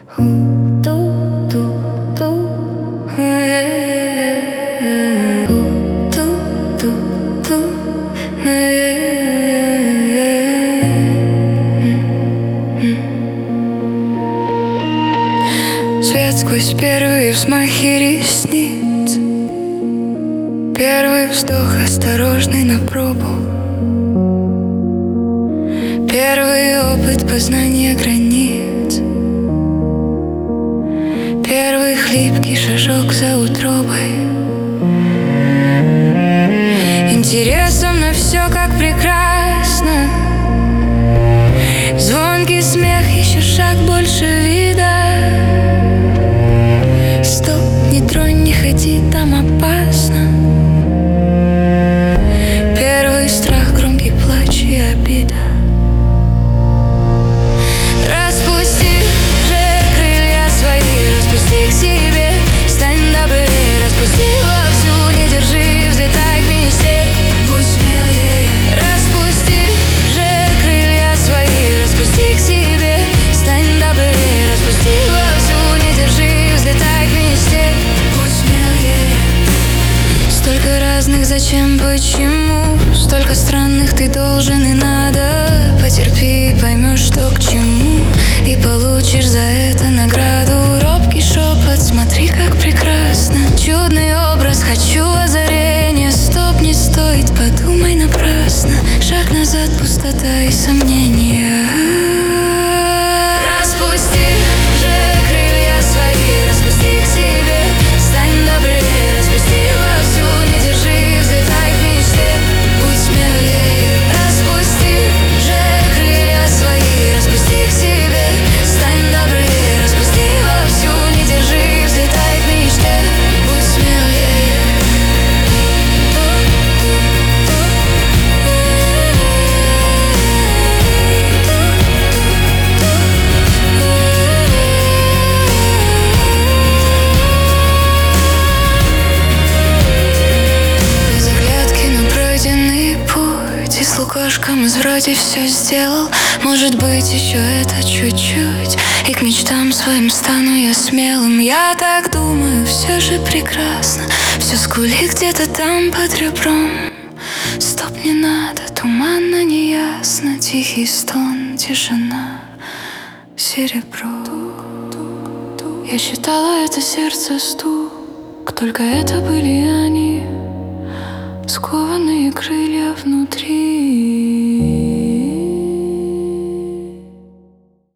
Свет сквозь первые взмахи ресниц, первый вздох осторожный на пробу, первый опыт познания границ, первый хлипкий шажок за утробой. Интересом на все, как прекрасно. Звонкий смех, еще шаг больше вида. Стоп, не тронь, не ходи, там опасно. Первый страх, громкий плач и обида. Распусти же крылья свои, распусти к себе. Стань добрее, распусти вовсю, не держи, взлетай к мечте. Будь смелее. Распусти же крылья свои, распусти к себе. Стань добрее, распусти вовсю, не держи, взлетай к мечте. Будь смелее. Столько разных зачем, почему, столько странных ты должен и надо. Потерпи и поймешь, что к чему, и получишь за это награду. Робкий шепот, смотри, как прекрасно. Чудный образ, хочу озарения. Стоп, не стоит, подумай напрасно. Шаг назад, пустота и сомнения. Распусти же крылья свои, распусти к себе. Стань добрее, распусти вовсю, не держи, взлетай к мечте. Будь смелее. Распусти же крылья свои, распусти к себе. Стань добрее, распусти вовсю, не держи, взлетай к мечте. Будь смелее. Без оглядки на пройденный путь, и с лукошком из вроде все сделал. Может быть, еще это чуть-чуть, и к мечтам своим стану я смелым. Я так думаю, все же прекрасно. Все скулит где-то там под ребром. Стоп, не надо, туманно, неясно. Тихий стон, тишина, серебро. Я считала это сердце стук, только это были они, скованные крылья внутри.